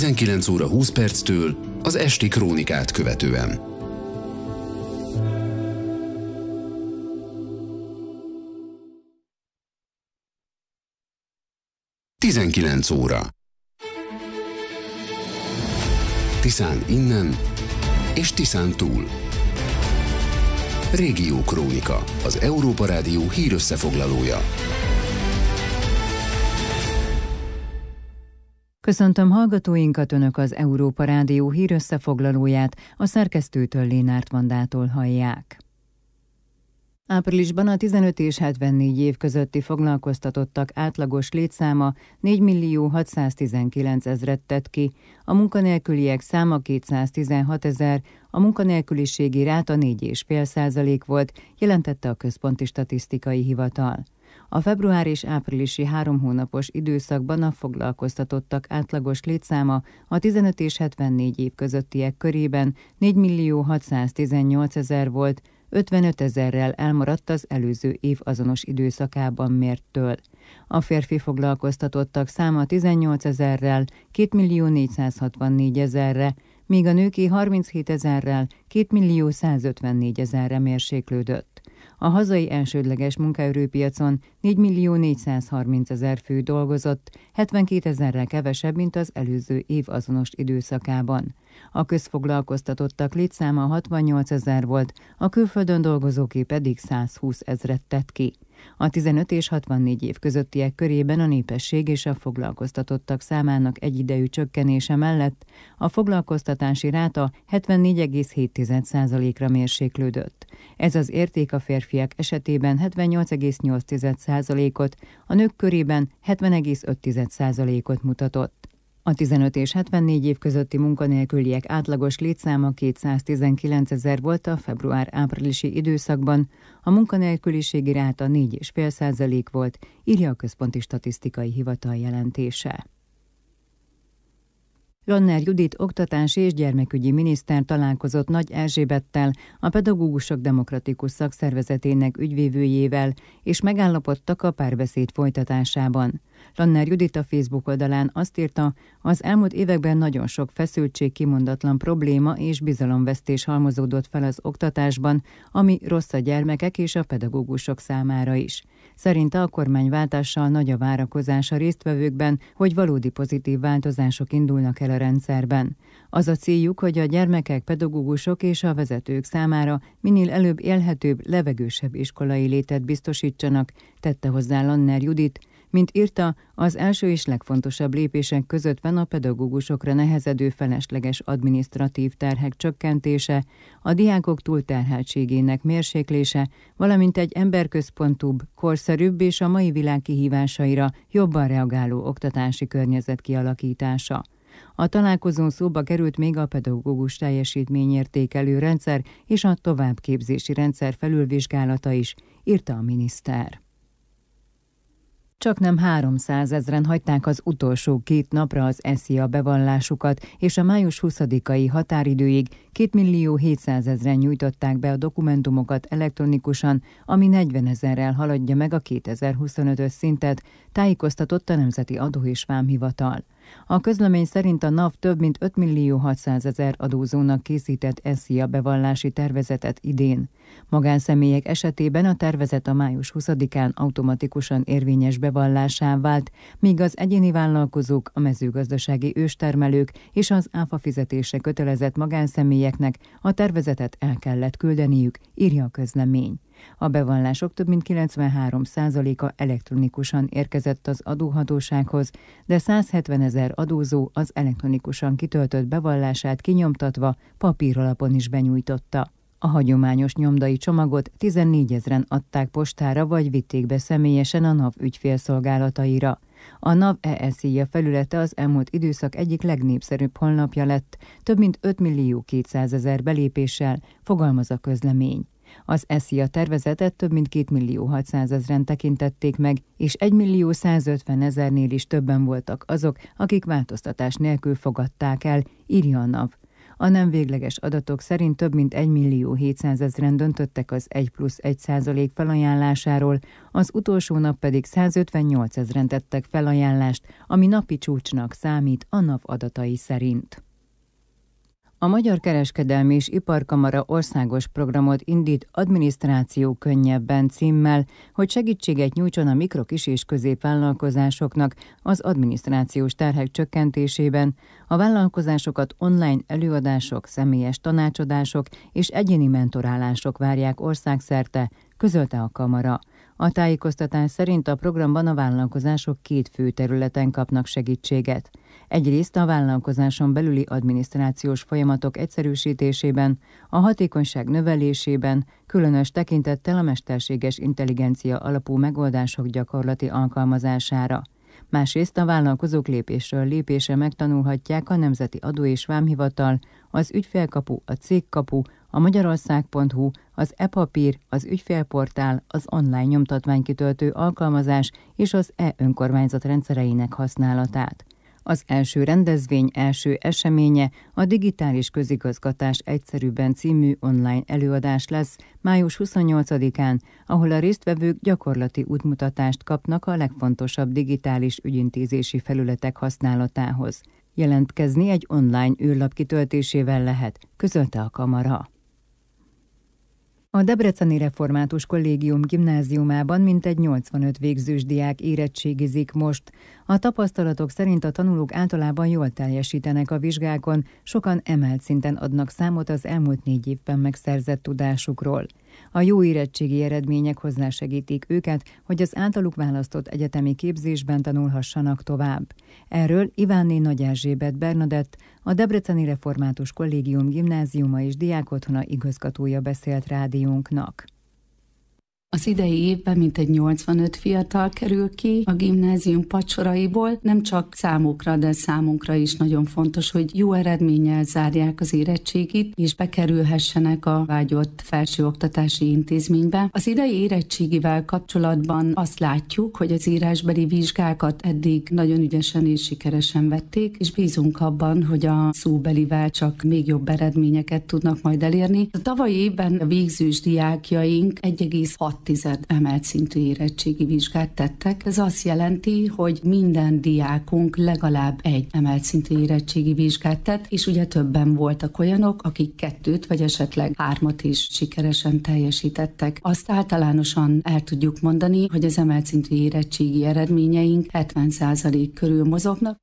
19 óra 20 perctől az esti krónikát követően. Tizenkilenc óra. Tiszán innen és Tiszán túl. Régió Krónika, az Európa Rádió hírösszefoglalója. Köszöntöm hallgatóinkat, Önök az Európa Rádió hírösszefoglalóját, a szerkesztőtől, Lénárt Vandától hallják. Áprilisban a 15 és 74 év közötti foglalkoztatottak átlagos létszáma 4.619.000-et tett ki, a munkanélküliek száma 216.000, a munkanélküliségi ráta 4,5% volt, jelentette a Központi Statisztikai Hivatal. A február és áprilisi 3 hónapos időszakban a foglalkoztatottak átlagos létszáma a 15 és 74 év közöttiek körében 4.618.000 volt, 55.000-rel elmaradt az előző év azonos időszakában mérttől. A férfi foglalkoztatottak száma 18.000-rel 2.464.000-re, míg a nőké 37.000-rel 2.154.000-re mérséklődött. A hazai elsődleges munkaerőpiacon 4.430.000 fő dolgozott, 72.000-rel kevesebb, mint az előző év azonos időszakában. A közfoglalkoztatottak létszáma 68.000 volt, a külföldön dolgozóké pedig 120.000-et tett ki. A 15 és 64 év közöttiek körében a népesség és a foglalkoztatottak számának egyidejű csökkenése mellett a foglalkoztatási ráta 74,7%-ra mérséklődött. Ez az érték a férfiak esetében 78,8%-ot, a nők körében 70,5%-ot mutatott. A 15 és 74 év közötti munkanélküliek átlagos létszáma 219.000 volt a február-áprilisi időszakban, a munkanélküliségi ráta 4,5% volt, írja a Központi Statisztikai Hivatal jelentése. Lanner Judit oktatási és gyermekügyi miniszter találkozott Nagy Erzsébettel, a Pedagógusok Demokratikus Szakszervezetének ügyvívőjével, és megállapodtak a párbeszéd folytatásában. Lanner Judit a Facebook oldalán azt írta, az elmúlt években nagyon sok feszültség, kimondatlan probléma és bizalomvesztés halmozódott fel az oktatásban, ami rossz a gyermekek és a pedagógusok számára is. Szerinte a kormányváltással nagy a várakozás a résztvevőkben, hogy valódi pozitív változások indulnak el a rendszerben. Az a céljuk, hogy a gyermekek, pedagógusok és a vezetők számára minél előbb élhetőbb, levegősebb iskolai létet biztosítsanak, tette hozzá Lanner Judit. Mint írta, az első és legfontosabb lépések között van a pedagógusokra nehezedő felesleges adminisztratív terhek csökkentése, a diákok túlterheltségének mérséklése, valamint egy emberközpontúbb, korszerűbb és a mai világ kihívásaira jobban reagáló oktatási környezet kialakítása. A találkozón szóba került még a pedagógus teljesítményértékelő rendszer és a továbbképzési rendszer felülvizsgálata is, írta a miniszter. Csaknem 300 000-en hagyták az utolsó 2 napra az SZIA bevallásukat, és a május 20-ai határidőig 2.700.000-en nyújtották be a dokumentumokat elektronikusan, ami 40.000-rel haladja meg a 2025-ös szintet, tájékoztatott a Nemzeti Adó- és Vámhivatal. A közlemény szerint a NAV több mint 5.600.000 adózónak készített SZIA bevallási tervezetet idén. Magánszemélyek esetében a tervezet a május 20-án automatikusan érvényes bevallásá vált, míg az egyéni vállalkozók, a mezőgazdasági őstermelők és az áfa fizetésre kötelezett magánszemélyeknek a tervezetet el kellett küldeniük, írja a közlemény. A bevallások több mint 93%-a elektronikusan érkezett az adóhatósághoz, de 170.000 adózó az elektronikusan kitöltött bevallását kinyomtatva papíralapon is benyújtotta. A hagyományos nyomdai csomagot 14.000-en adták postára vagy vitték be személyesen a NAV ügyfélszolgálataira. A NAV e-SZIA felülete az elmúlt időszak egyik legnépszerűbb honlapja lett, több mint 5.200.000 belépéssel, fogalmaz a közlemény. Az SZIA tervezetet több mint 2.600.000-en tekintették meg, és 1.150.000-nél is többen voltak azok, akik változtatás nélkül fogadták el, írja a NAV. A nem végleges adatok szerint több mint 1.700.000-en döntöttek az 1+1% felajánlásáról, az utolsó nap pedig 158.000-en tettek felajánlást, ami napi csúcsnak számít a NAV adatai szerint. A Magyar Kereskedelmi és Iparkamara országos programot indít Adminisztráció könnyebben címmel, hogy segítséget nyújtson a mikro-, kis- és középvállalkozásoknak az adminisztrációs terhek csökkentésében. A vállalkozásokat online előadások, személyes tanácsadások és egyéni mentorálások várják országszerte, közölte a Kamara. A tájékoztatás szerint a programban a vállalkozások 2 fő területen kapnak segítséget. Egyrészt a vállalkozáson belüli adminisztrációs folyamatok egyszerűsítésében, a hatékonyság növelésében, különös tekintettel a mesterséges intelligencia alapú megoldások gyakorlati alkalmazására. Másrészt a vállalkozók lépésről lépésre megtanulhatják a Nemzeti Adó- és Vámhivatal, az Ügyfélkapu, a Cégkapu, a Magyarország.hu, az e-papír, az ügyfélportál, az online nyomtatványkitöltő alkalmazás és az e-önkormányzat rendszereinek használatát. Az első rendezvény első eseménye a Digitális Közigazgatás egyszerűbben című online előadás lesz május 28-án, ahol a résztvevők gyakorlati útmutatást kapnak a legfontosabb digitális ügyintézési felületek használatához. Jelentkezni egy online űrlap kitöltésével lehet, közölte a Kamara. A Debreceni Református Kollégium gimnáziumában mintegy 85 végzős diák érettségizik most. A tapasztalatok szerint a tanulók általában jól teljesítenek a vizsgákon, sokan emelt szinten adnak számot az elmúlt 4 évben megszerzett tudásukról. A jó érettségi eredmények hozzásegítik őket, hogy az általuk választott egyetemi képzésben tanulhassanak tovább. Erről Ivánné Nagy Erzsébet Bernadett, a Debreceni Református Kollégium gimnáziuma és diákotthona igazgatója beszélt rádiónknak. Az idei évben mintegy 85 fiatal kerül ki a gimnázium padsoraiból. Nem csak számukra, de számunkra is nagyon fontos, hogy jó eredménnyel zárják az érettségit, és bekerülhessenek a vágyott felsőoktatási intézménybe. Az idei érettségivel kapcsolatban azt látjuk, hogy az írásbeli vizsgákat eddig nagyon ügyesen és sikeresen vették, és bízunk abban, hogy a szóbelivel csak még jobb eredményeket tudnak majd elérni. A tavalyi évben a végzős diákjaink 1,6 emelt szintű érettségi vizsgát tettek. Ez azt jelenti, hogy minden diákunk legalább 1 emelt szintű érettségi vizsgát tett, és ugye többen voltak olyanok, akik 2 vagy esetleg 3 is sikeresen teljesítettek. Azt általánosan el tudjuk mondani, hogy az emelt szintű érettségi eredményeink 70% körül mozognak.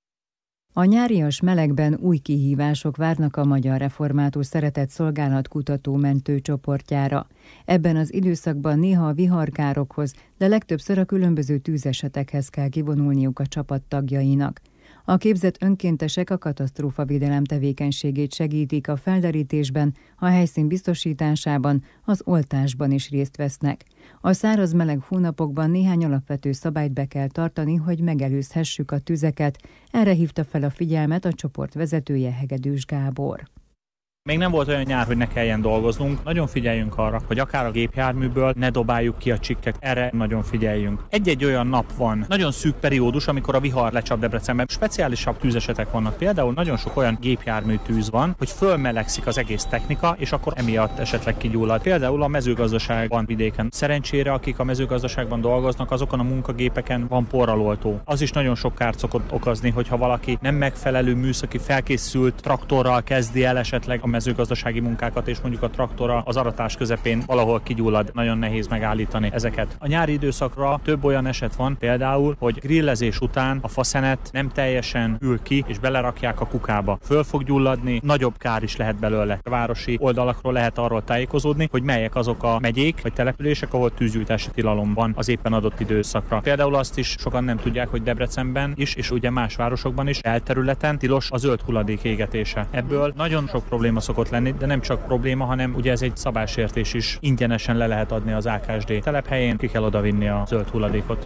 A nyárias melegben új kihívások várnak a Magyar Református Szeretett Szolgálat kutató-mentő csoportjára. Ebben az időszakban néha a viharkárokhoz, de legtöbbször a különböző tűzesetekhez kell kivonulniuk a csapat tagjainak. A képzett önkéntesek a katasztrófavédelem tevékenységét segítik a felderítésben, a helyszín biztosításában, az oltásban is részt vesznek. A száraz meleg hónapokban néhány alapvető szabályt be kell tartani, hogy megelőzhessük a tüzeket. Erre hívta fel a figyelmet a csoport vezetője, Hegedűs Gábor. Még nem volt olyan nyár, hogy ne kelljen dolgoznunk. Nagyon figyeljünk arra, hogy akár a gépjárműből ne dobáljuk ki a csikket. Erre nagyon figyeljünk. Egy-egy olyan nap van, nagyon szűk periódus, amikor a vihar lecsap Debrecenben. Speciálisabb tűzesetek vannak. Például nagyon sok olyan gépjármű tűz van, hogy fölmelegszik az egész technika, és akkor emiatt esetleg kigyullad. Például a mezőgazdaságban vidéken. Szerencsére, akik a mezőgazdaságban dolgoznak, azokon a munkagépeken van porraloltó. Az is nagyon sok kárt szokott okozni, hogyha valaki nem megfelelő műszaki felkészült traktorral kezdi el esetleg a mezőgazdasági munkákat, és mondjuk a traktora az aratás közepén valahol kigyullad, nagyon nehéz megállítani ezeket. A nyári időszakra több olyan eset van, például, hogy grillezés után a faszenet nem teljesen ül ki, és belerakják a kukába. Föl fog gyulladni, nagyobb kár is lehet belőle. A városi oldalakról lehet arról tájékozódni, hogy melyek azok a megyék vagy települések, ahol tűzgyújtási tilalom van az éppen adott időszakra. Például azt is sokan nem tudják, hogy Debrecenben is, és ugye más városokban is elterületen tilos a zöld hulladék égetése. Ebből nagyon sok probléma szokott lenni, de nem csak probléma, hanem ugye ez egy szabálysértés is. Ingyenesen le lehet adni az AKSD telephelyén, ki kell odavinni a zöld hulladékot.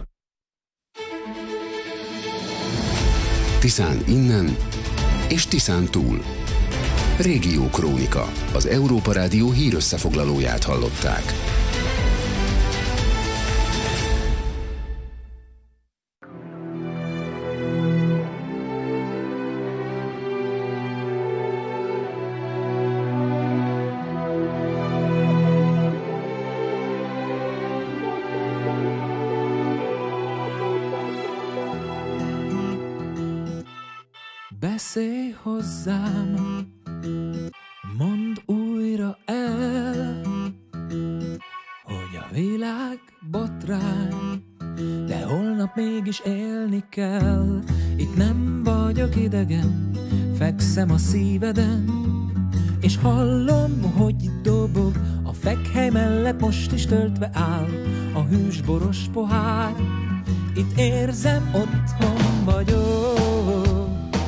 Tiszán innen és Tiszán túl. Régió Krónika. Az Európa Rádió hírösszefoglalóját hallották. Beszélj hozzám, mondd újra el, hogy a világ botrány, de holnap mégis élni kell. Itt nem vagyok idegen, fekszem a szíveden, és hallom, hogy dobog, a fekhely mellett most is töltve áll a hűsboros pohár. Itt érzem, otthon vagyok.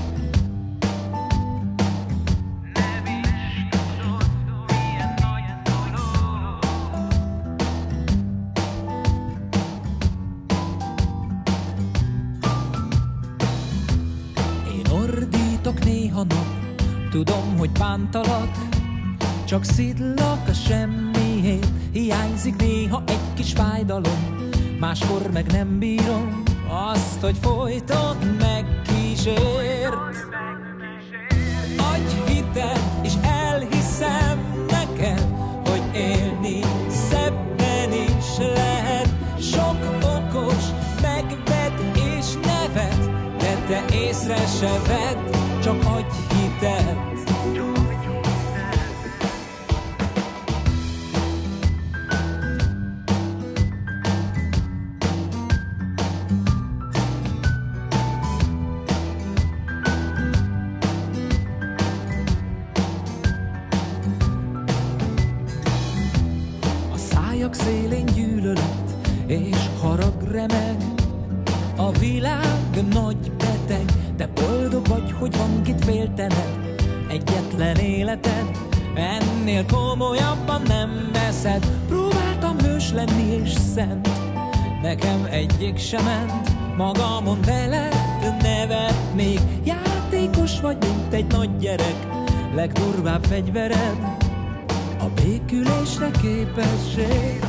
Néha nap, tudom, hogy bántalak, csak szidlak a semmiért, hiányzik néha egy kis fájdalom, máskor meg nem bírom azt, hogy folyton megkísért. Adj hitet, és elhiszem neked, hogy élni szebben is lehet. Sok okos megved és nevet, de te észre se vedd, csak adj hitet. A szájak szélén gyűlölet és harag remeg, a világ nagy beteg, de boldog vagy, hogy van kit féltened. Egyetlen életed, ennél komolyabban nem veszed. Próbáltam hős lenni és szent, nekem egyik sem ment. Magamon veled nevetnék, játékos vagy, mint egy nagy gyerek. Legdurvább fegyvered a békülésre képesség.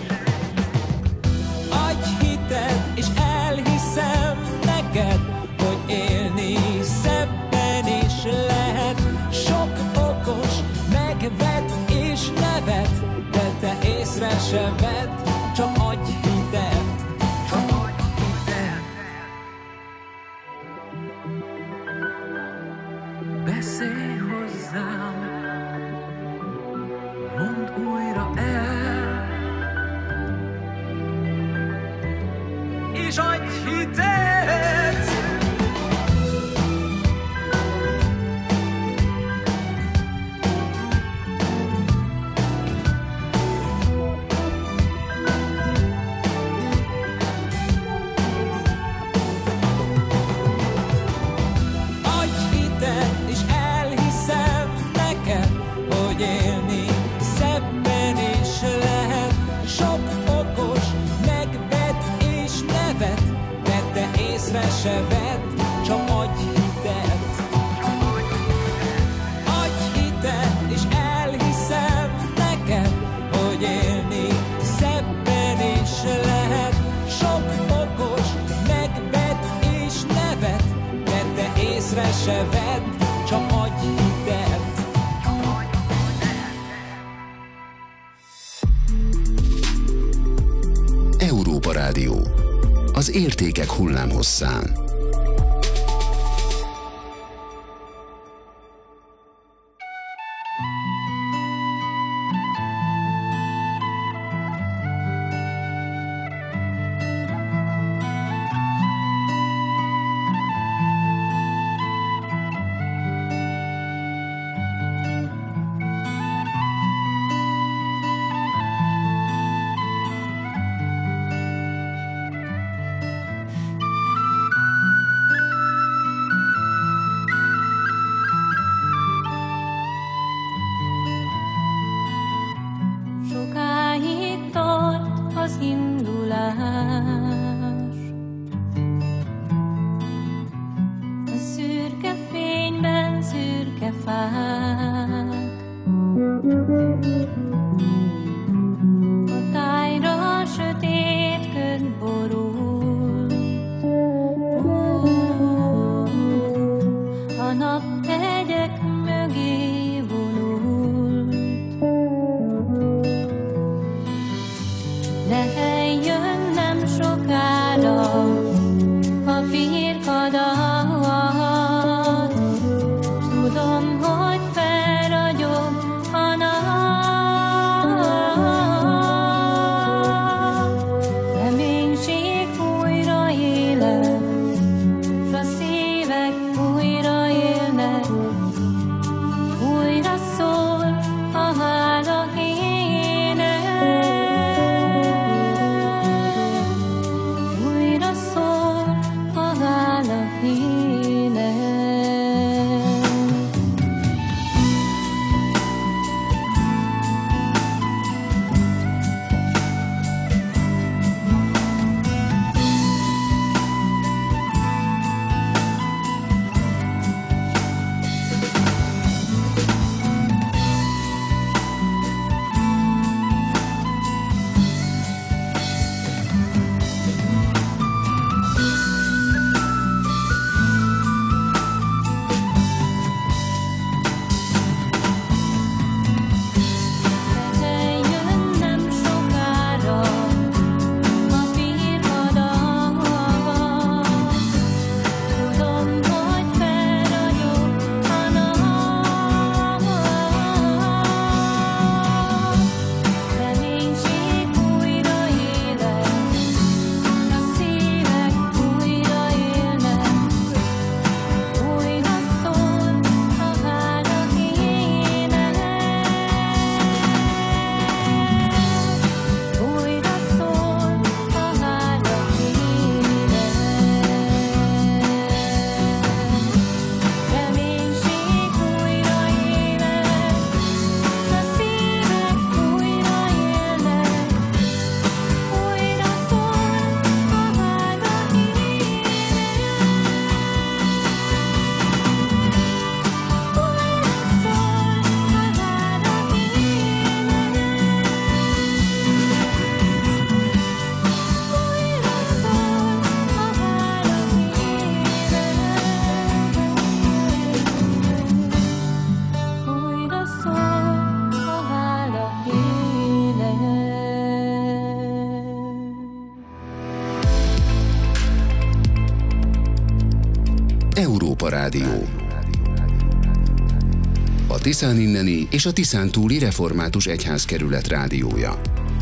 Adj hitet, és elhiszem neked, hogy élni szebben is lehet. Sok okos megvet és nevet, de te észre se vedd, csak adj hitet. Csak adj hitet. Beszélj hozzám, mondd újra el, és adj hitet! Adj hitet, és elhiszem neked, hogy élni szebben is lehet. Sok okos megved és nevet, de te észre se vedd, csak adj hitet. Adj hitet, és elhiszem neked, hogy élni szebben is lehet. Sok okos megved és nevet, de te észre se vedd, csak adj hitet. Európa Rádió. Az értékek hullámhosszán. A firkadat Európa Rádió. A Tiszán inneni és a Tiszán túli református egyházkerület rádiója.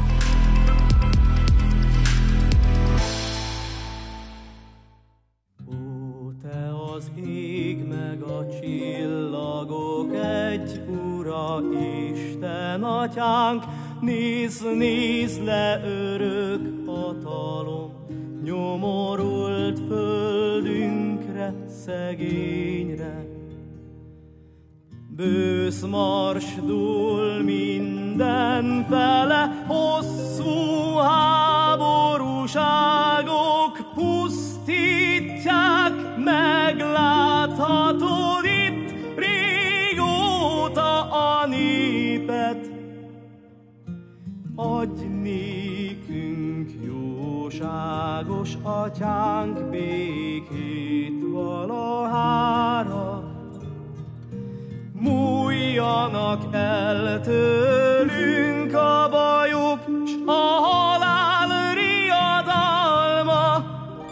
Ó, te az ég meg a csillagok egy Ura, Isten Atyánk, nézd le örök hatalom, nyomorult földünkre, szegényre. Bősz mars dúl mindenfele, hosszú háborúságok pusztítják, megláthatod itt régóta a népet. Adj nékünk, jóságos Atyánk, békét valahára. Múljanak el tőlünk a bajok, s a halál riadalma.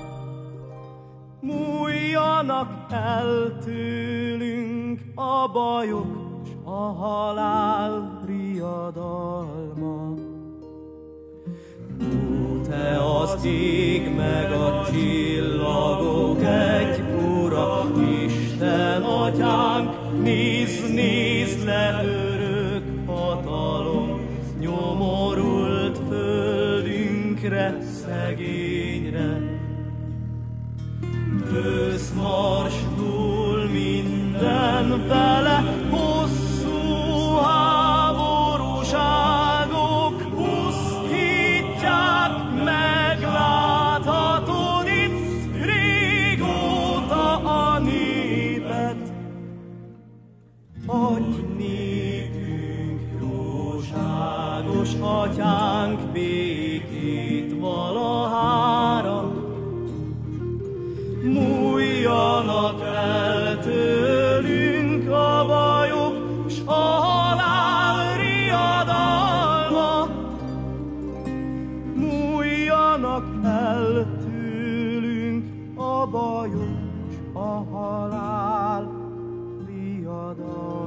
Múljanak el tőlünk a bajok, s a halál riadalma. Ó, te az ég meg a csillagok egy Ura, Isten Atyánk, nézd le örök hatalom, nyomorult földünkre, szegényre. Bősz mars dúl mindenfele, hosszú háborúságok pusztítják, megláthatod itt régóta a népet. Adj nékünk, jóságos Atyánk, békét valahára. Múljanak el tőlünk a bajok, s a halál riadalma. Múljanak el tőlünk a bajok, s a halál riadalma.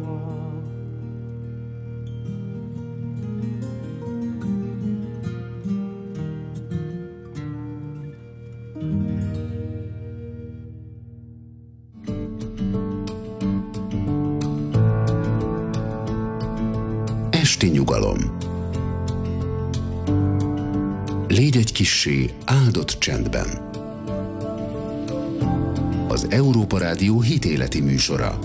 Esti nyugalom. Légy egy kissé áldott csendben. Az Európa Rádió hitéleti műsora.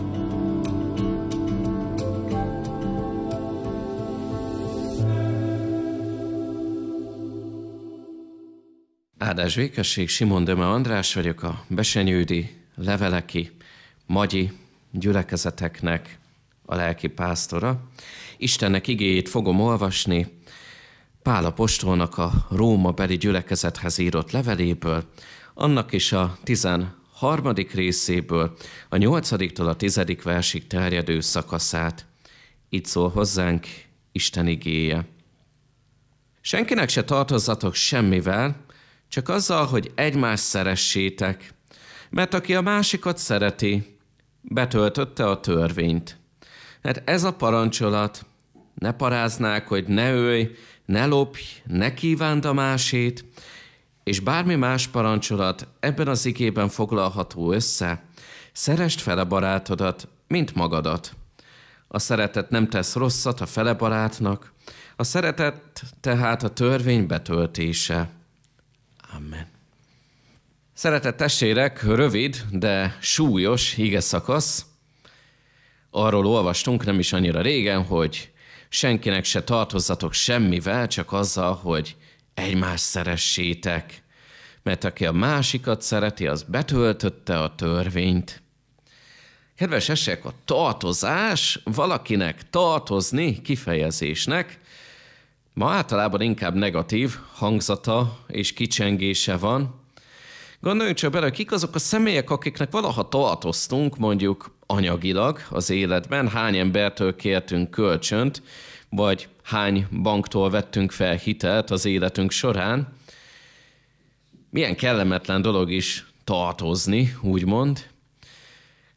Áldás békesség, Simon Döme András vagyok, a besenyődi, leveleki, magyi gyülekezeteknek a lelki pásztora. Istennek igéjét fogom olvasni Pál apostolnak a Róma beli gyülekezethez írott leveléből, annak is a 13. részéből, a 8-tól a 10. versig terjedő szakaszát. Így szól hozzánk Isten igéje. Senkinek se tartozzatok semmivel, csak azzal, hogy egymást szeressétek, mert aki a másikat szereti, betöltötte a törvényt. Mert ez a parancsolat: ne paráznák, hogy ne ölj, ne lopj, ne kívánd a másét, és bármi más parancsolat ebben az igében foglalható össze: szeresd fele barátodat, mint magadat. A szeretet nem tesz rosszat a fele barátnak, a szeretet tehát a törvény betöltése. Amen. Szeretett testvérek, rövid, de súlyos igeszakasz. Arról olvastunk nem is annyira régen, hogy senkinek se tartozzatok semmivel, csak azzal, hogy egymást szeressétek. Mert aki a másikat szereti, az betöltötte a törvényt. Kedves esek, a tartozás valakinek tartozni kifejezésnek ma általában inkább negatív hangzata és kicsengése van. Gondoljunk csak bele, kik azok a személyek, akiknek valaha tartoztunk, mondjuk anyagilag az életben, hány embertől kértünk kölcsönt, vagy hány banktól vettünk fel hitelt az életünk során. Milyen kellemetlen dolog is tartozni, úgymond.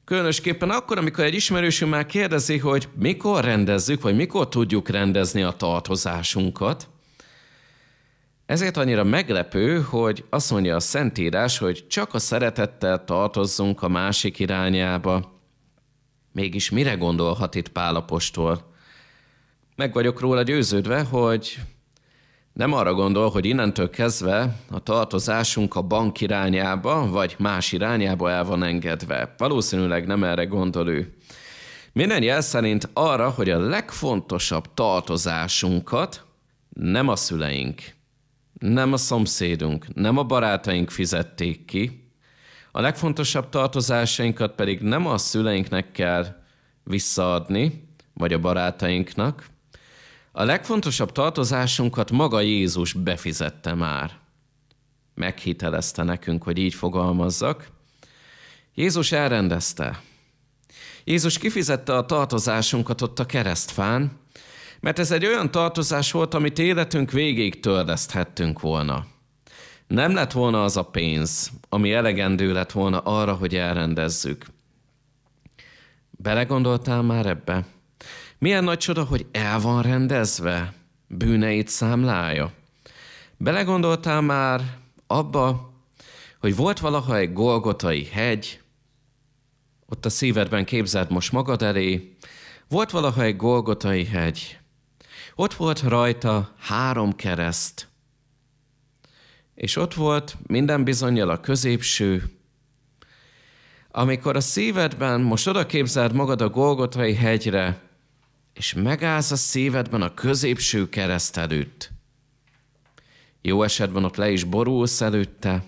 Különösképpen akkor, amikor egy ismerősünk már kérdezi, hogy mikor rendezzük, vagy mikor tudjuk rendezni a tartozásunkat. Ezért annyira meglepő, hogy azt mondja a Szentírás, hogy csak a szeretettel tartozzunk a másik irányába. Mégis mire gondolhat itt Pál apostol? Meg vagyok róla győződve, hogy nem arra gondol, hogy innentől kezdve a tartozásunk a bank irányába, vagy más irányába el van engedve. Valószínűleg nem erre gondol ő. Minden jel szerint arra, hogy a legfontosabb tartozásunkat nem a szüleink, nem a szomszédunk, nem a barátaink fizették ki, a legfontosabb tartozásainkat pedig nem a szüleinknek kell visszaadni, vagy a barátainknak. A legfontosabb tartozásunkat maga Jézus befizette már. Meghitelezte nekünk, hogy így fogalmazzak. Jézus elrendezte. Jézus kifizette a tartozásunkat ott a keresztfán, mert ez egy olyan tartozás volt, amit életünk végéig törleszthettünk volna. Nem lett volna az a pénz, ami elegendő lett volna arra, hogy elrendezzük. Belegondoltál már ebbe? Milyen nagy csoda, hogy el van rendezve, bűneit számlája. Belegondoltál már abba, hogy volt valaha egy Golgotai hegy, ott a szívedben képzeld most magad elé, volt valaha egy Golgotai hegy, ott volt rajta 3 kereszt, és ott volt minden bizonnyal a középső. Amikor a szívedben most oda képzeld magad a Golgotai hegyre, és megállsz a szívedben a középső kereszt előtt. Jó esetben ott le is borulsz előtte,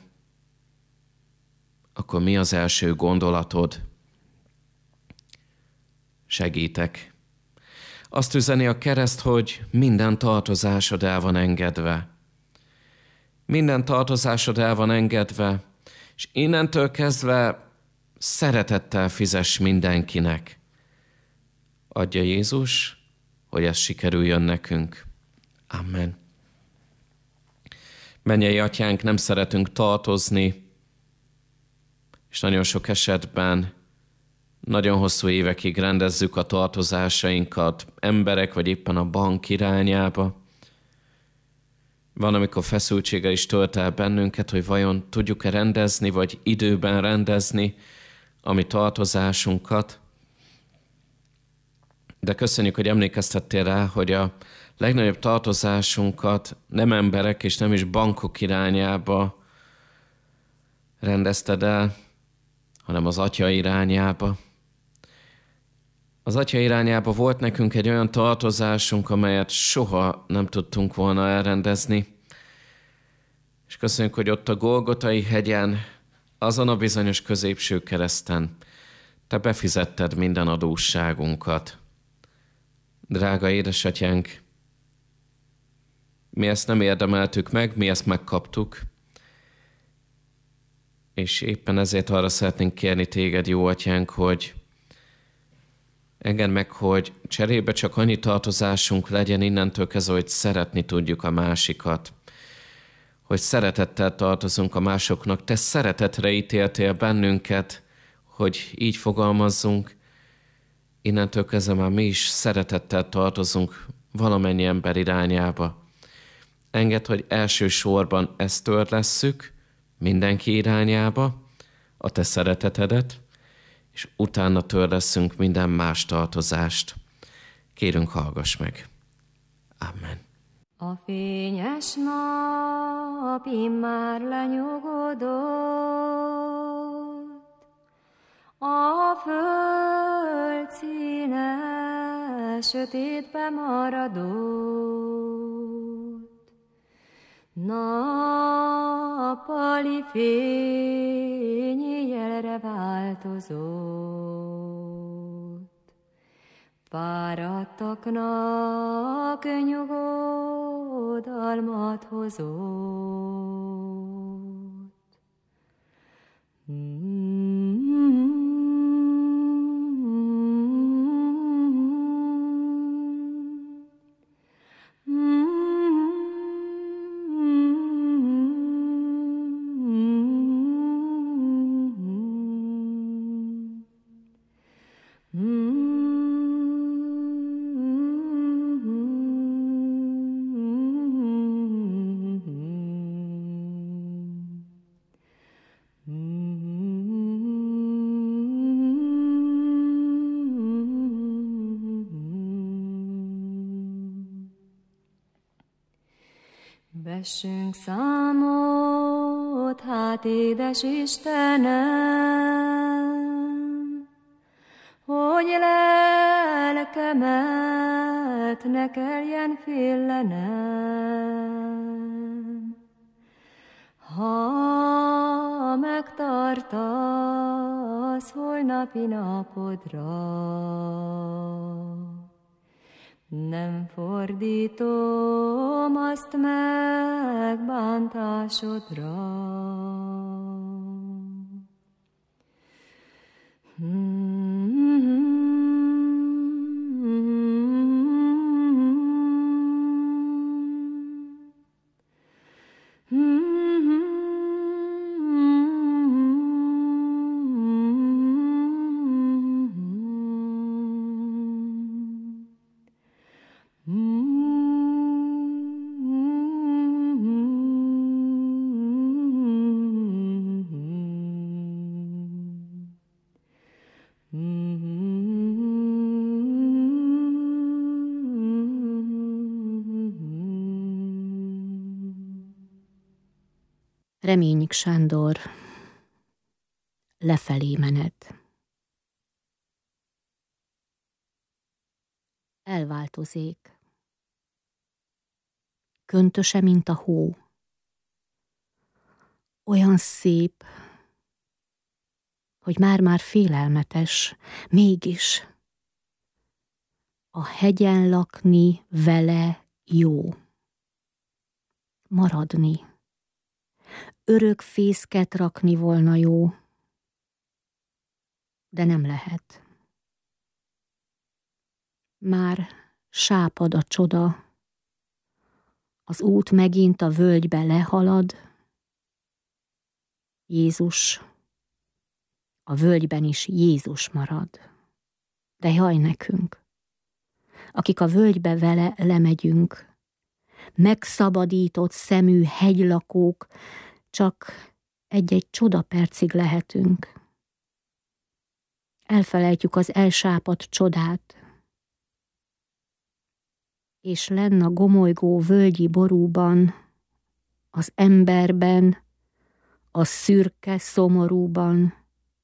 akkor mi az első gondolatod? Segítek. Azt üzeni a kereszt, hogy minden tartozásod el van engedve. Minden tartozásod el van engedve, és innentől kezdve szeretettel fizess mindenkinek. Adja Jézus, hogy ez sikerüljön nekünk. Amen. Mennyei Atyánk, nem szeretünk tartozni, és nagyon sok esetben nagyon hosszú évekig rendezzük a tartozásainkat emberek, vagy éppen a bank irányába. Van, amikor feszültséggel is tölt el bennünket, hogy vajon tudjuk-e rendezni, vagy időben rendezni a mi tartozásunkat. De köszönjük, hogy emlékeztettél rá, hogy a legnagyobb tartozásunkat nem emberek és nem is bankok irányába rendezted el, hanem az Atya irányába. Az Atya irányába volt nekünk egy olyan tartozásunk, amelyet soha nem tudtunk volna elrendezni. És köszönjük, hogy ott a Golgotai hegyen, azon a bizonyos középső kereszten te befizetted minden adósságunkat. Drága édesatyánk, mi ezt nem érdemeltük meg, mi ezt megkaptuk, és éppen ezért arra szeretnénk kérni téged, jó atyánk, hogy engedd meg, hogy cserébe csak annyi tartozásunk legyen innentől kezdve, hogy szeretni tudjuk a másikat, hogy szeretettel tartozunk a másoknak. Te szeretetre ítéltél bennünket, hogy így fogalmazzunk, innentől kezdve már mi is szeretettel tartozunk valamennyi ember irányába. Engedd, hogy elsősorban ezt törlesszük mindenki irányába, a te szeretetedet, és utána törleszünk minden más tartozást. Kérünk, hallgass meg. Amen. A fényes nap immár lenyugodott, a föld színe sötétbe maradott, nappali fény jelre változott, fáradtaknak nyugodalmat hozott. Vessünk számot, hát édes Istenem, hogy lelkemet ne kelljen félenem. Ha megtartasz holnapi napodra, nem fordítom azt megbántásodra. Reményik Sándor, lefelé menet. Elváltozék. Köntöse, mint a hó. Olyan szép, hogy már-már félelmetes, mégis a hegyen lakni vele jó. Maradni. Örök fészket rakni volna jó, de nem lehet. Már sápad a csoda, az út megint a völgybe lehalad. Jézus, a völgyben is Jézus marad. De jaj nekünk, akik a völgybe vele lemegyünk, megszabadított szemű hegylakók, csak egy-egy csodapercig lehetünk. Elfelejtjük az elsápadt csodát, és lenn a gomolygó völgyi borúban, az emberben, a szürke szomorúban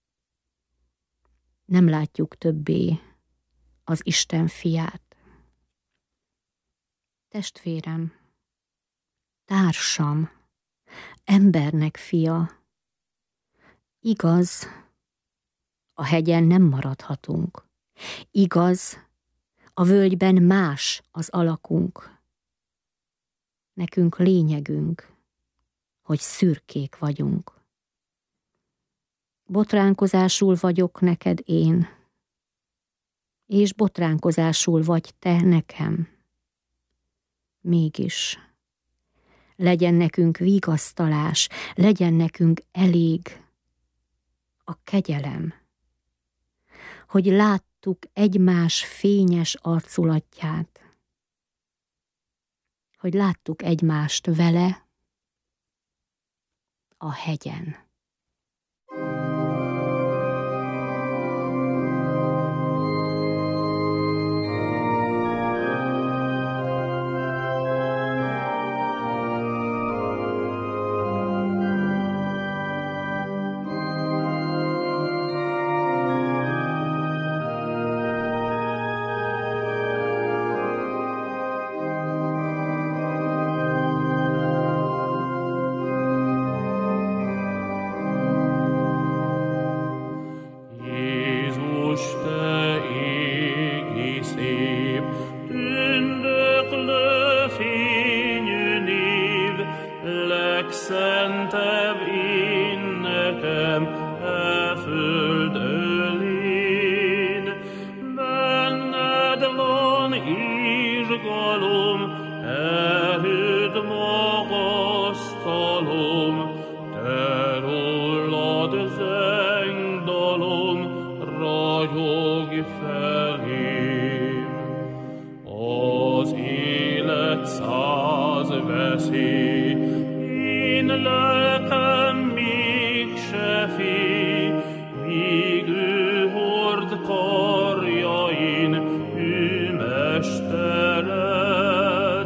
nem látjuk többé az Isten fiát. Testvérem, társam, embernek fia, igaz, a hegyen nem maradhatunk. Igaz, a völgyben más az alakunk. Nekünk lényegünk, hogy szürkék vagyunk. Botránkozásul vagyok neked én, és botránkozásul vagy te nekem. Mégis legyen nekünk vigasztalás, legyen nekünk elég a kegyelem, hogy láttuk egymás fényes arculatját, hogy láttuk egymást vele a hegyen. felém. Az élet 100 veszély, én lelkem mégse fél, míg ő hord karjain, ő mestered.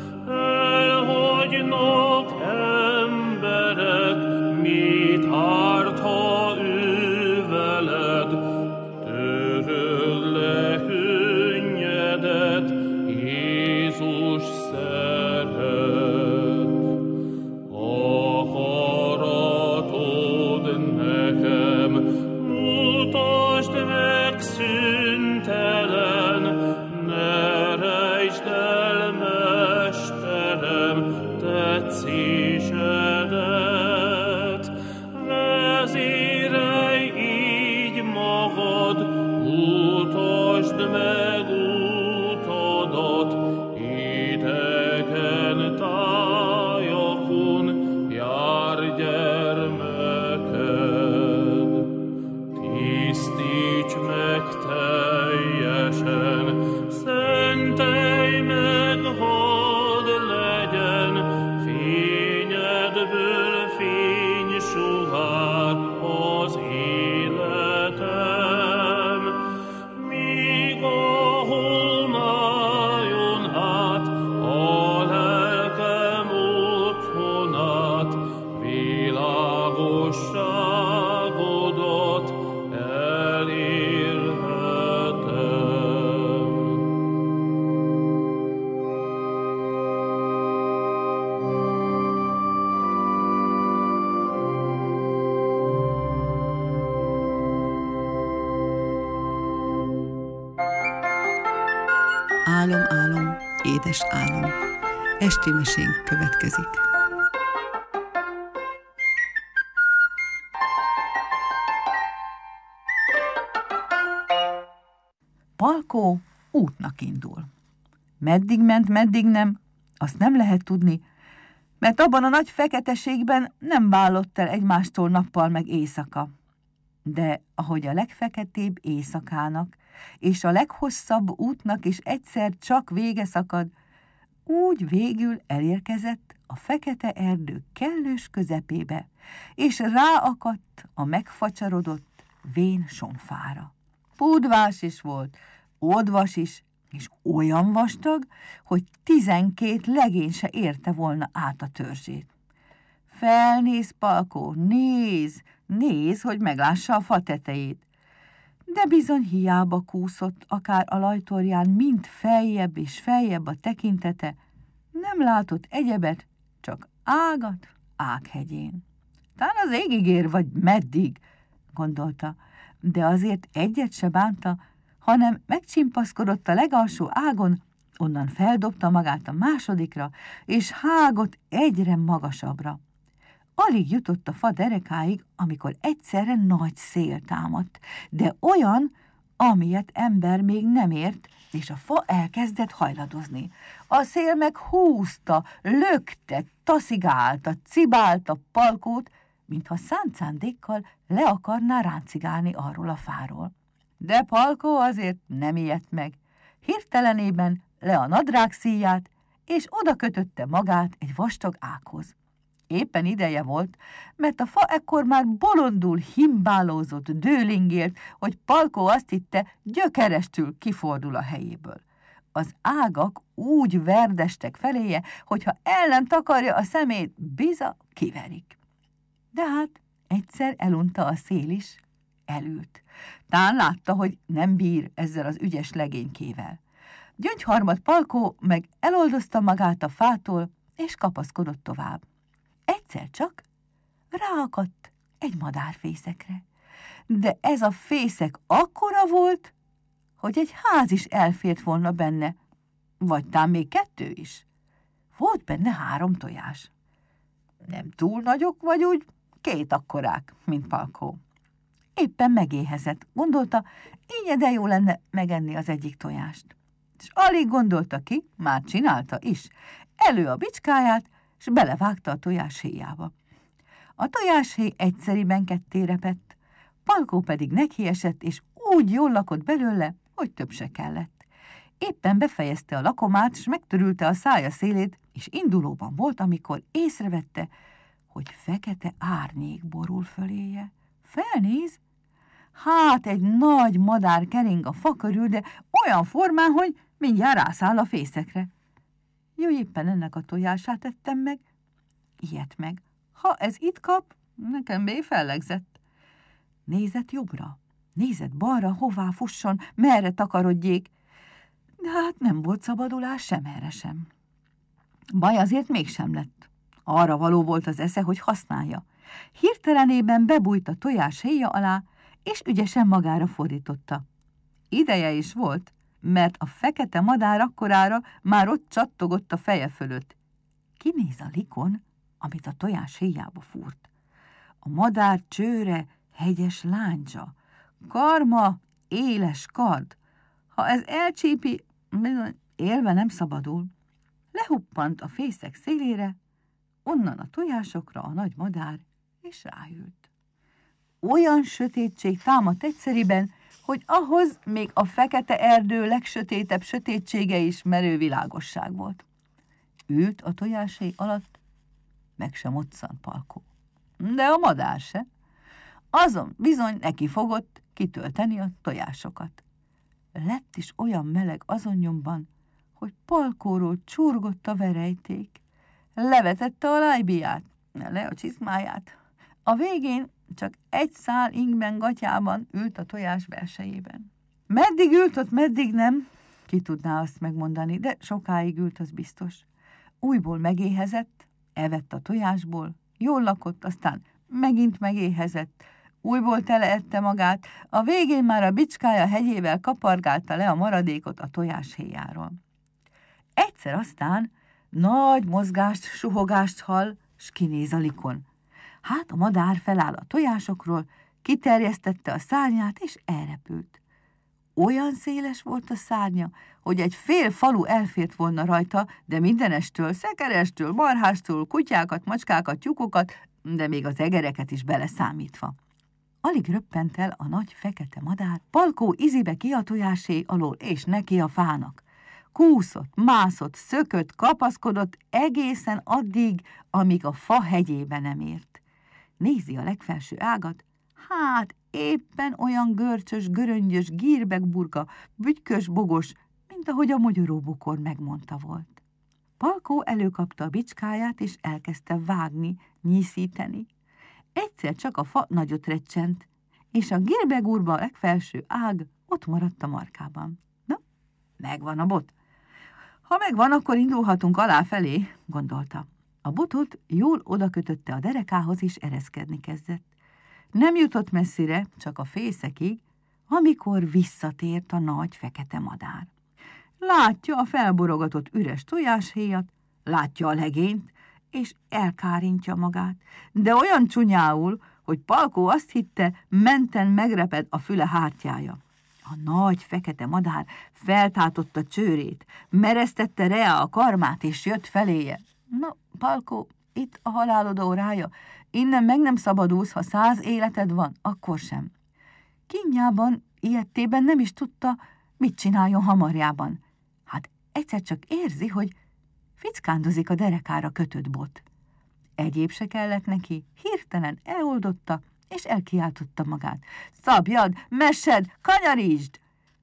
Elhagynak emberek, mit árt, ha ő veled, töröld le könnyedet, Jézus szeret. Akaratod nekem, mutasd meg szüntelen, ne rejtsd el, mesterem, tetszésedet. Vezérelj így magad, mutasd meg utadat, idegen tájakon jár gyermeked. Tisztíts meg teljesen, szentelj meg, hadd legyen fényedből fénysugár az életem. Míg a homályon át, a lelkem otthonát, világosságodat elérhetem. Álom, álom, édes álom. Esti mesénk következik. Palkó útnak indul. Meddig ment, meddig nem, azt nem lehet tudni, mert abban a nagy feketeségben nem vállott el egymástól nappal meg éjszaka. De ahogy a legfeketébb éjszakának és a leghosszabb útnak is egyszer csak vége szakad, úgy végül elérkezett a fekete erdő kellős közepébe, és ráakadt a megfacsarodott vén sonfára. Pudvás is volt, odvas is, és olyan vastag, hogy 12 legény se érte volna át a törzsét. Felnéz Palkó, néz, hogy meglássa a fa tetejét. De bizony hiába kúszott akár a lajtorján, mind feljebb és feljebb a tekintete, nem látott egyebet, csak ágat ághegyén. Tán az égig ér, vagy meddig, gondolta, de azért egyet se bánta, hanem megcsimpaszkodott a legalsó ágon, onnan feldobta magát a másodikra, és hágott egyre magasabbra. Alig jutott a fa derekáig, amikor egyszerre nagy szél támadt, de olyan, amilyet ember még nem ért, és a fa elkezdett hajladozni. A szél meg húzta, lökte, taszigálta, cibálta Palkót, mintha szánt szándékkal le akarná ráncigálni arról a fáról. De Palkó azért nem ijedt meg. Hirtelenében le a nadrág szíját, és oda kötötte magát egy vastag ághoz. Éppen ideje volt, mert a fa ekkor már bolondul himbálózott, dőlingélt, hogy Palkó azt hitte, gyökerestül kifordul a helyéből. Az ágak úgy verdestek feléje, hogyha el nem takarja a szemét, biza kiverik. De hát egyszer elunta a szél is, elült. Tán látta, hogy nem bír ezzel az ügyes legénykével. Gyöngyharmat Palkó meg eloldozta magát a fától, és kapaszkodott tovább. Egyszer csak ráakadt egy madárfészekre. De ez a fészek akkora volt, hogy egy ház is elfért volna benne, vagy tán még 2 is. Volt benne 3 tojás. Nem túl nagyok, vagy úgy 2 akkorák, mint Palkó. Éppen megéhezett, gondolta, így de jó lenne megenni az egyik tojást. És alig gondolta ki, már csinálta is. Elő a bicskáját, és belevágta a tojás héjába. A tojáshéj egyszeriben ketté repett, Palkó pedig nekiesett, és úgy jól lakott belőle, hogy több se kellett. Éppen befejezte a lakomát, s megtörülte a szája szélét, és indulóban volt, amikor észrevette, hogy fekete árnyék borul föléje. Felnéz, hát egy nagy madár kering a fa körül, de olyan formán, hogy mindjárt rászáll a fészekre. Jó, éppen ennek a tojását ettem meg, ilyet meg. Ha ez itt kap, nekem fellegzett. Nézett jobbra, nézett balra, hová fusson, merre takarodjék, de hát nem volt szabadulás sem erre sem. Baj azért mégsem lett. Arra való volt az esze, hogy használja. Hirtelenében bebújt a tojás héja alá, és ügyesen magára fordította. Ideje is volt, mert a fekete madár akkorára már ott csattogott a feje fölött. Kinéz a likon, amit a tojás héjába fúrt. A madár csőre hegyes láncsa, karma éles kard. Ha ez elcsípi, bizony élve nem szabadul. Lehuppant a fészek szélére, onnan a tojásokra a nagy madár, és ráült. Olyan sötétség támadt egyszeriben, hogy ahhoz még a fekete erdő legsötétebb sötétsége is merő világosság volt. Ült a tojáshéj alatt, meg sem moccant Palkó. De a madár se. Azon bizony neki fogott kitölteni a tojásokat. Lett is olyan meleg azon nyomban, hogy Palkóról csurgott a verejték. Levetette a lájbiát, le a csizmáját. A végén csak egy szál ingben gatyában ült a tojás belsejében. Meddig ült ott, meddig nem, ki tudná azt megmondani, de sokáig ült, az biztos. Újból megéhezett, evett a tojásból, jól lakott, aztán megint megéhezett, újból teleette magát, a végén már a bicskája hegyével kapargálta le a maradékot a tojáshéjáról. Egyszer aztán nagy mozgást, suhogást hall, s kinéz a likon. Hát a madár feláll a tojásokról, kiterjesztette a szárnyát, és elrepült. Olyan széles volt a szárnya, hogy egy fél falu elfért volna rajta, de mindenestől, szekerestől, marhástól, kutyákat, macskákat, tyúkokat, de még az egereket is beleszámítva. Alig röppent el a nagy fekete madár, Palkó izibe ki a tojásé alól, és neki a fának. Kúszott, mászott, szökött, kapaszkodott egészen addig, amíg a fa hegyébe nem ért. Nézi a legfelső ágat, hát éppen olyan görcsös, göröngyös, gírbegburka, bütykös, bogos, mint ahogy a mogyoróbokor megmondta volt. Palkó előkapta a bicskáját, és elkezdte vágni, nyiszíteni. Egyszer csak a fa nagyot recsent, és a gírbegurba a legfelső ág ott maradt a markában. Na, megvan a bot. Ha megvan, akkor indulhatunk aláfelé, gondolta. A botot jól odakötötte a derekához, és ereszkedni kezdett. Nem jutott messzire, csak a fészekig, amikor visszatért a nagy fekete madár. Látja a felborogatott üres tojáshéjat, látja a legényt, és elkárintja magát, de olyan csúnyául, hogy Palkó azt hitte, menten megreped a füle hártyája. A nagy fekete madár feltátotta csőrét, meresztette Rea a karmát, és jött feléje. Na, Palkó, itt a halálod órája, innen meg nem szabadulsz, ha 100 életed van, akkor sem. Kínjában, ilyetében nem is tudta, mit csináljon hamarjában. Hát egyszer csak érzi, hogy fickándozik a derekára kötött bot. Egyéb se kellett neki, hirtelen eloldotta, és elkiáltotta magát. Szabjad, messed, kanyarítsd!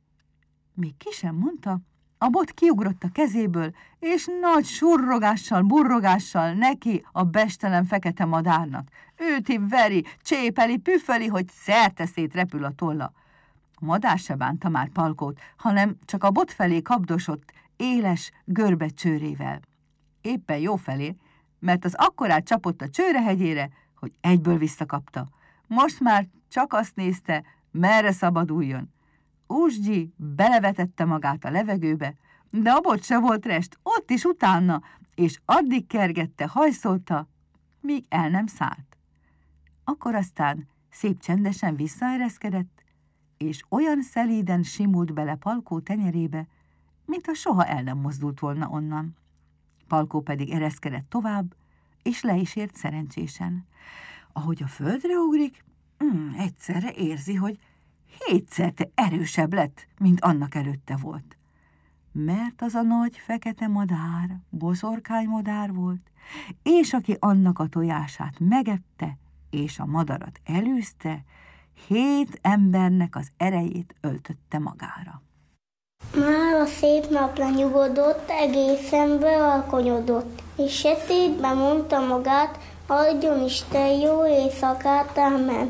Még ki sem mondta, a bot kiugrott a kezéből, és nagy surrogással, burrogással neki a bestelen fekete madárnak. Őti veri, csépeli, püffeli, hogy szerteszét repül a tolla. A madár se bánta már Palkót, hanem csak a bot felé kapdosott, éles, görbe csőrével. Éppen jó felé, mert az akkorát csapott a csőrehegyére, hogy egyből visszakapta. Most már csak azt nézte, merre szabaduljon. Uzsgyi belevetette magát a levegőbe, de a bot se volt rest, ott is utána, és addig kergette, hajszolta, míg el nem szállt. Akkor aztán szép csendesen visszaereszkedett, és olyan szelíden simult bele Palkó tenyerébe, mintha soha el nem mozdult volna onnan. Palkó pedig ereszkedett tovább, és le is ért szerencsésen. Ahogy a földre ugrik, egyszerre érzi, hogy 7-szerte erősebb lett, mint annak előtte volt. Mert az a nagy fekete madár boszorkánymadár volt, és aki annak a tojását megette, és a madarat elűzte, 7 embernek az erejét öltötte magára. Már a szép nap lenyugodott, egészen bealkonyodott, és sötétben mondta magát, adjon Isten jó éjszakát, ámen.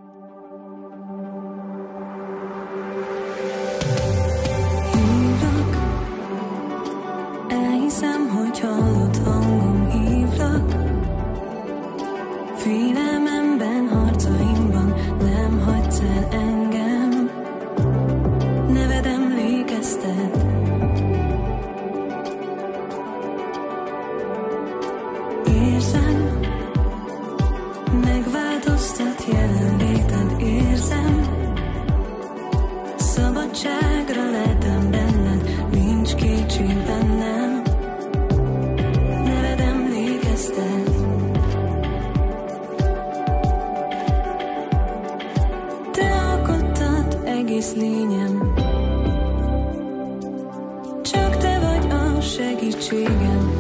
Hívlak, elhiszem, hogy hallott hangom, hívlak, félelmemben, harcaimban nem hagysz el engem, neved emlékeztet. Érzem, megváltoztat jelenléted, érzem, szabadságra lehetem benned, nincs kétség bennem, neved emlékeztet. Te alkottad egész lényem, csak te vagy a segítségem.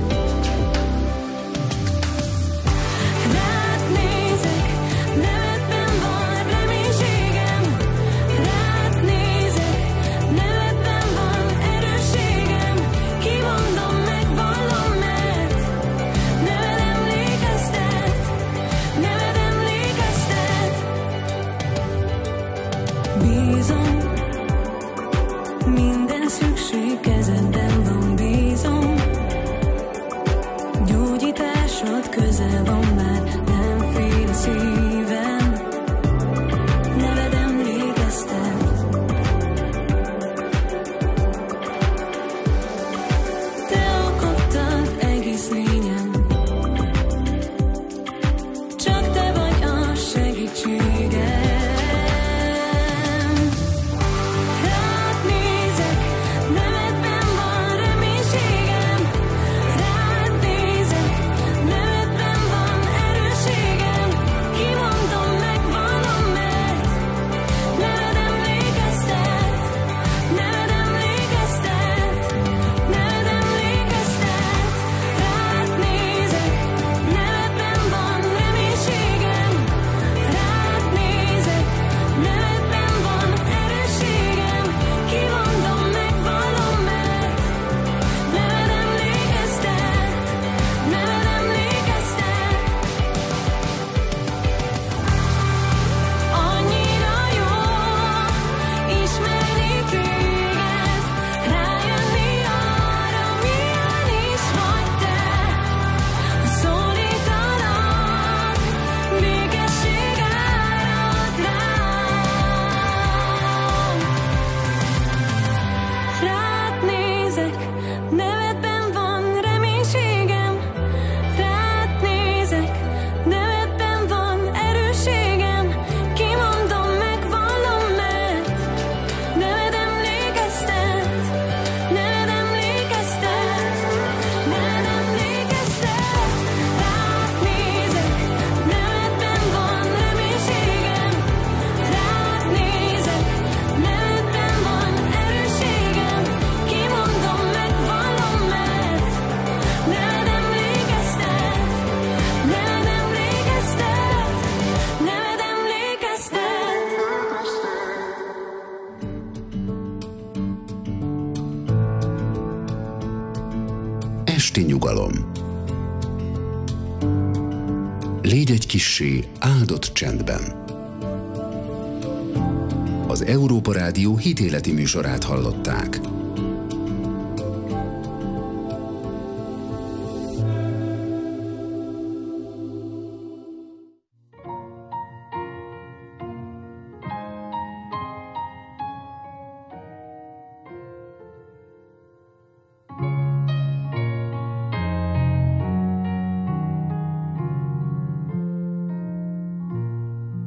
Esti nyugalom. Légy egy kissé áldott csendben. Az Európa Rádió hitéleti műsorát hallották.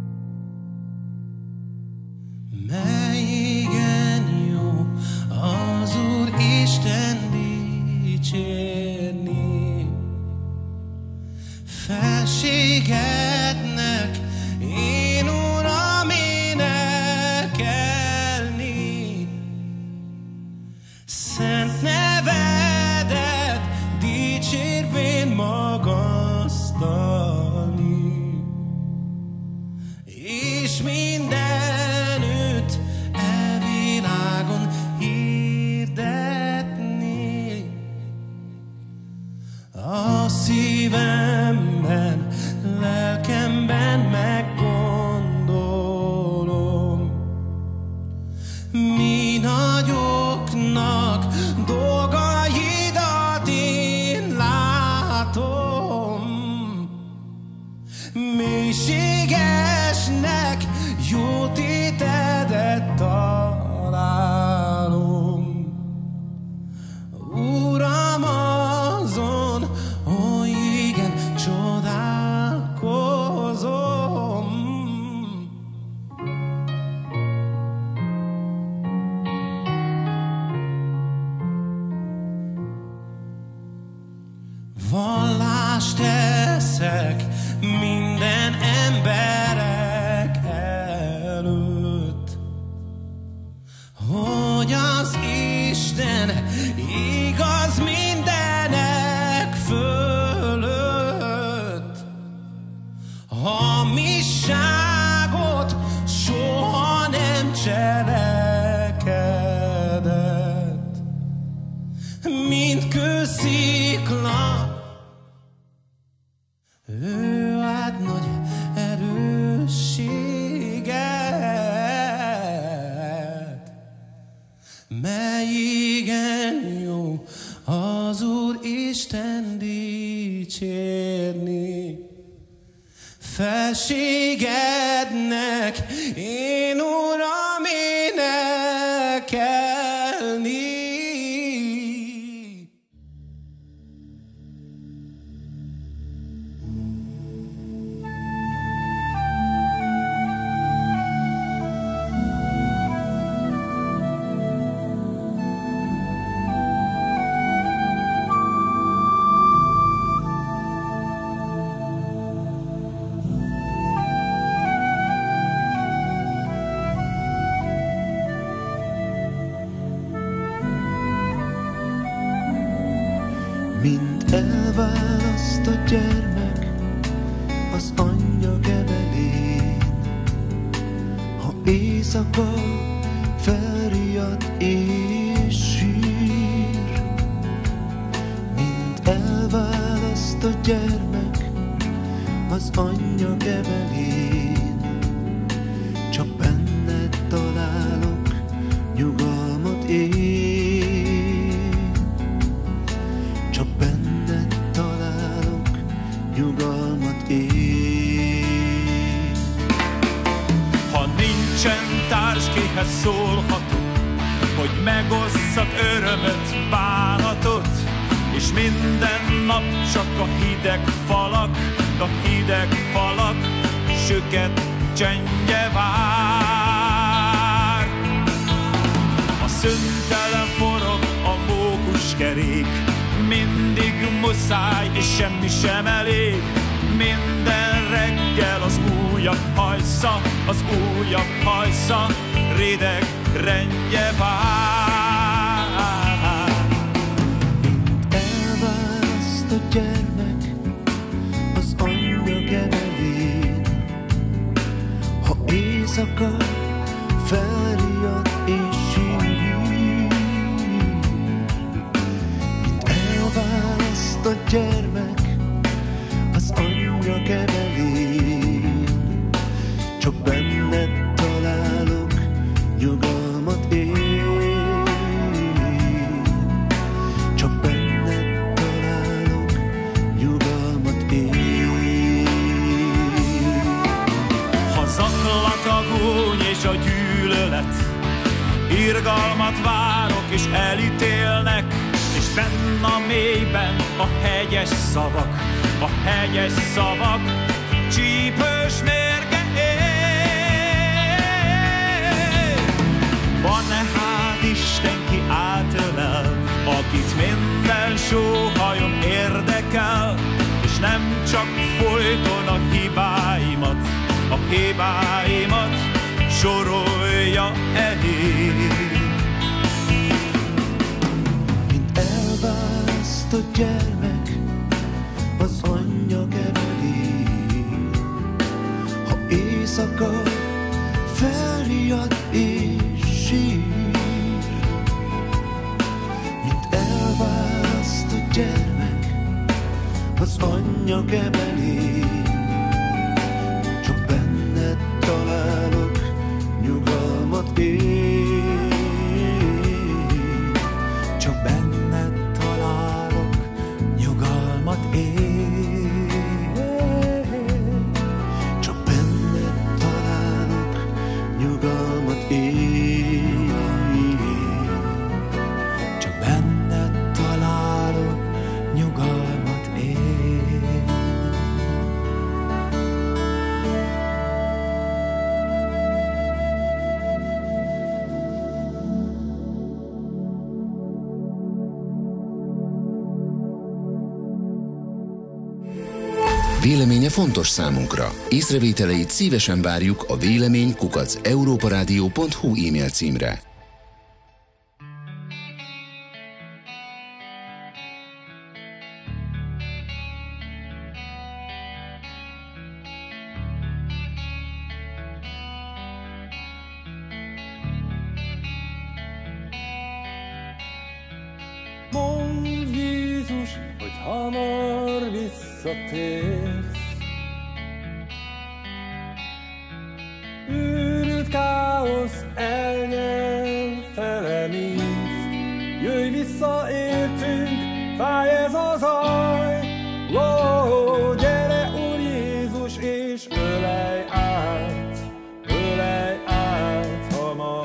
Mely igen jó a Szent nevedet dicsérvén magasztalni, és mindenütt e világon hirdetni. A szívemben, lelkemben meggondolom, mi nagyoknak dolgaidat én látom, mélységesnek jó tétedet találom. Uram, azon, ó igen, csodálkozom. Vallást teszek minden emberek előtt, hogy az Isten igaz mindenek fölött. Hamisságot soha nem cselekedett, mint kőszikla. Ő ad nagy erősséget, mely igen jó az Úr Isten dicsérni. Felségednek én, Uram, énekelni. Mint elválaszt a gyermek az anyja gebelén, ha éjszaka felriad és sír. Mint elválaszt a gyermek az anyja gebelén, csak benned találok nyugalmat én. Csak benned találok nyugalmat én. Ha nincsen társ, kihez szólhatok, hogy megosszak örömöt, bánatot, és minden nap csak a hideg falak, söket csendje vár. A szüntelen forog a mókuskerék, mindig muszáj és semmi sem elég. Minden reggel az újabb hajsza, rideg rendje vár. Mint elválaszt a gyermek az anyja gebelén, ha éjszaka felriad és sír. Mint elválaszt a gyermek az anyja gebelén, csak benned találok nyugalmat én. Csak benned találok nyugalmat én. Ha zaklat a gúny és a gyűlölet, irgalmat várok és elítélnek, és benn a mélyben a hegyes szavak, csípős mérge él. Van-e hát Isten, ki átölel, akit minden sóhajom érdekel, és nem csak folyton a hibáimat sorolja elé. elválasztott gyermek az anyja kebeli. Ha éjszaka felriad és sír, mint elválasztott gyermek az anyja kebeli. Csak benned találok nyugalmat én. Csak benned találok nyugalmat én. Csak benned találok nyugalmat én. Csak benned találok nyugalmat én. Véleménye fontos számunkra. Észrevételeit szívesen várjuk a vélemény@europaradio.hu e-mail címre. Mondd Jézus, hogy hamar visszatérsz. Őrült káosz elnyel, felemészt. Jöjj vissza értünk, fáj ez a zaj. Ó, gyere Úr Jézus, és ölelj át hamar.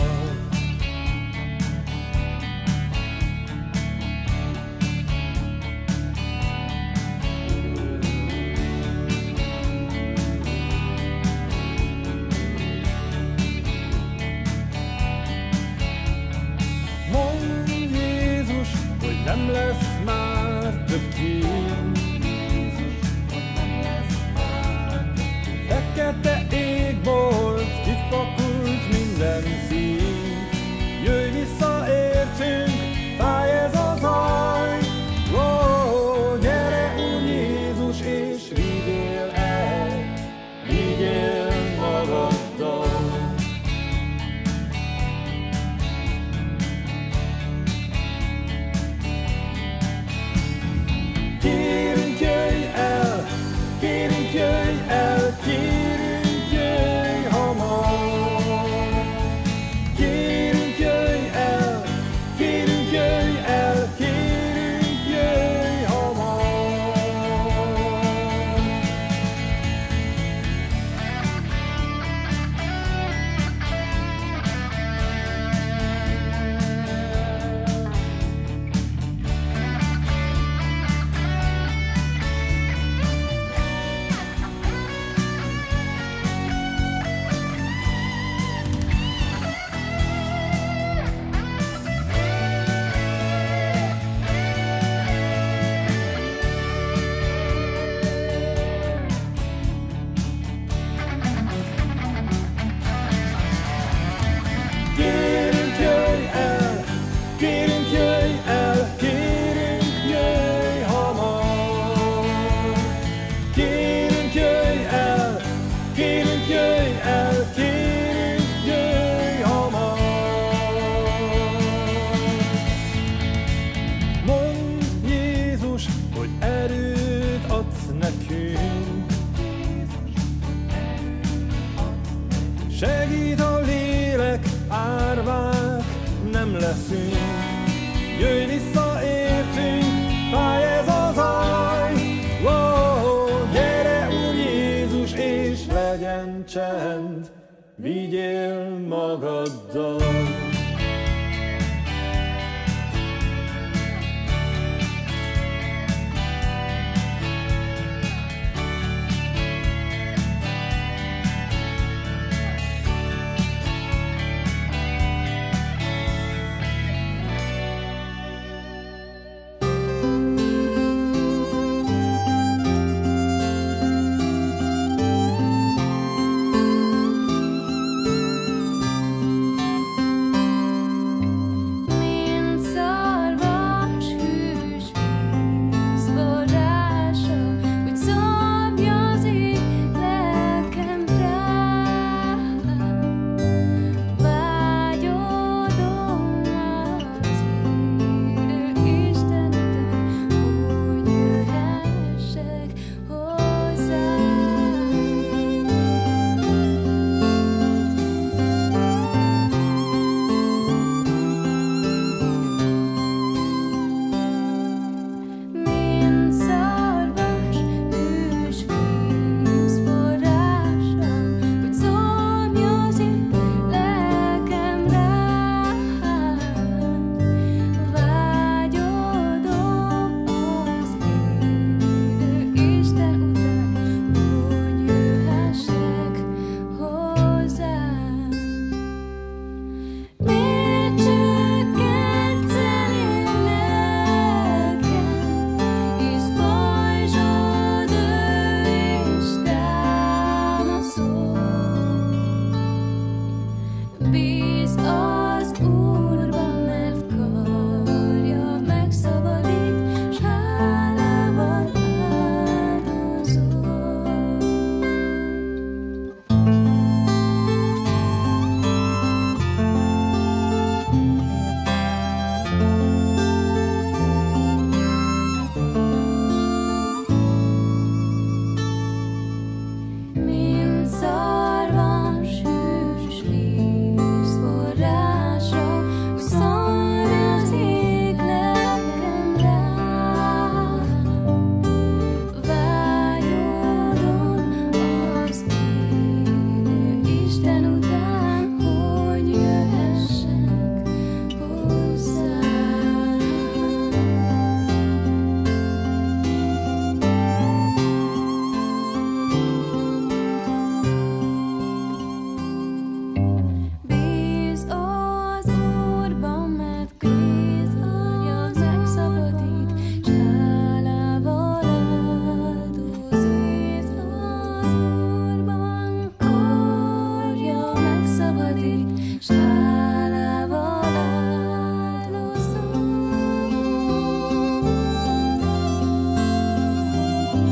Mondd Jézus, hogy nem lesz már több kém. Fekete égbolt, kifakult minden szín. Jöjj vissza értünk, fáj ez a zaj. Ó, gyere Úr Jézus, és vigyél magaddal. Kérünk, jöjj el, kérünk, jöjj el, kérünk, jöjj hamar. Kérünk, jöjj el, kérünk, jöjj el, kérünk, jöjj hamar. Kérünk, jöjj el, kérünk, jöjj el, kérünk, jöjj hamar. Kérünk, jöjj el, kérünk, jöjj el, kérünk, jöjj hamar. Mondd Jézus, hogy erőt adsz nekünk. Segít a lélek, árvák nem leszünk. Jöjj vissza értünk, fáj ez a zaj. Ó, gyere Úr Jézus, és legyen csend, vigyél magaddal.